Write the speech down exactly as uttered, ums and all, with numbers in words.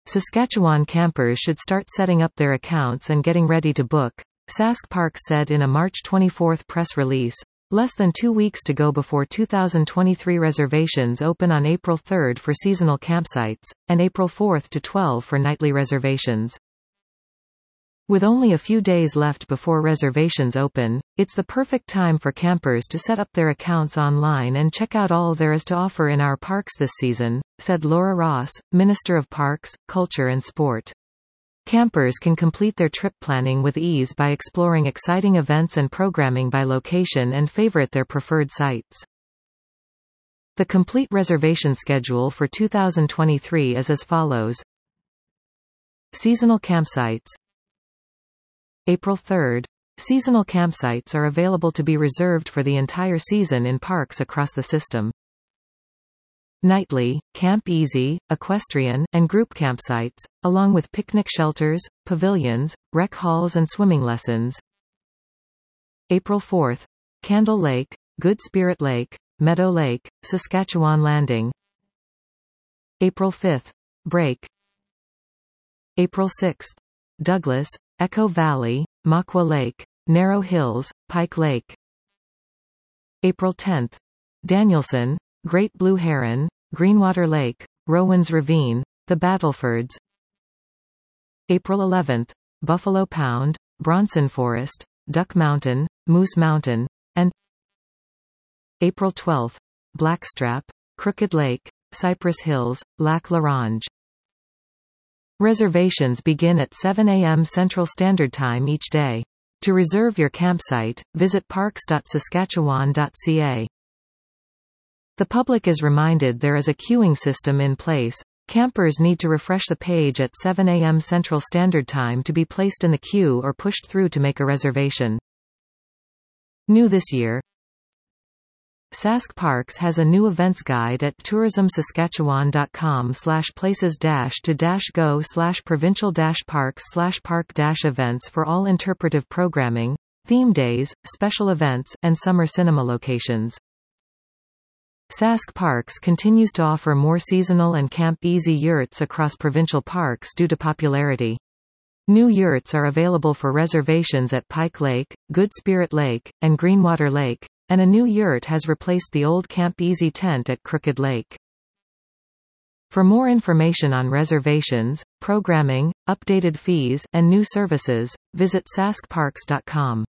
Saskatchewan campers should start setting up their accounts and getting ready to book, Sask Parks said in a March twenty-fourth press release. Less than two weeks to go before two thousand twenty-three reservations open on April third for seasonal campsites, and April fourth to twelfth for nightly reservations. With only a few days left before reservations open, it's the perfect time for campers to set up their accounts online and check out all there is to offer in our parks this season, said Laura Ross, Minister of Parks, Culture and Sport. Campers can complete their trip planning with ease by exploring exciting events and programming by location and favorite their preferred sites. The complete reservation schedule for two thousand twenty-three is as follows. Seasonal campsites. April third. Seasonal campsites are available to be reserved for the entire season in parks across the system. Nightly, Camp Easy, equestrian, and group campsites, along with picnic shelters, pavilions, rec halls and swimming lessons. April fourth. Candle Lake, Good Spirit Lake, Meadow Lake, Saskatchewan Landing. April fifth. Break. April sixth. Douglas, Echo Valley, Makwa Lake, Narrow Hills, Pike Lake. April tenth. Danielson, Great Blue Heron, Greenwater Lake, Rowan's Ravine, The Battlefords. April eleventh. Buffalo Pound, Bronson Forest, Duck Mountain, Moose Mountain, and April twelfth. Blackstrap, Crooked Lake, Cypress Hills, Lac La Ronge. Reservations begin at seven a m Central Standard Time each day. To reserve your campsite, visit parks dot saskatchewan dot c a. The public is reminded there is a queuing system in place. Campers need to refresh the page at seven a m Central Standard Time to be placed in the queue or pushed through to make a reservation. New this year, Sask Parks has a new events guide at tourism saskatchewan dot com slash places dash to dash go slash provincial dash parks slash park dash events for all interpretive programming, theme days, special events, and summer cinema locations. Sask Parks continues to offer more seasonal and Camp Easy yurts across provincial parks due to popularity. New yurts are available for reservations at Pike Lake, Good Spirit Lake, and Greenwater Lake, and a new yurt has replaced the old Camp Easy tent at Crooked Lake. For more information on reservations, programming, updated fees, and new services, visit sask parks dot com.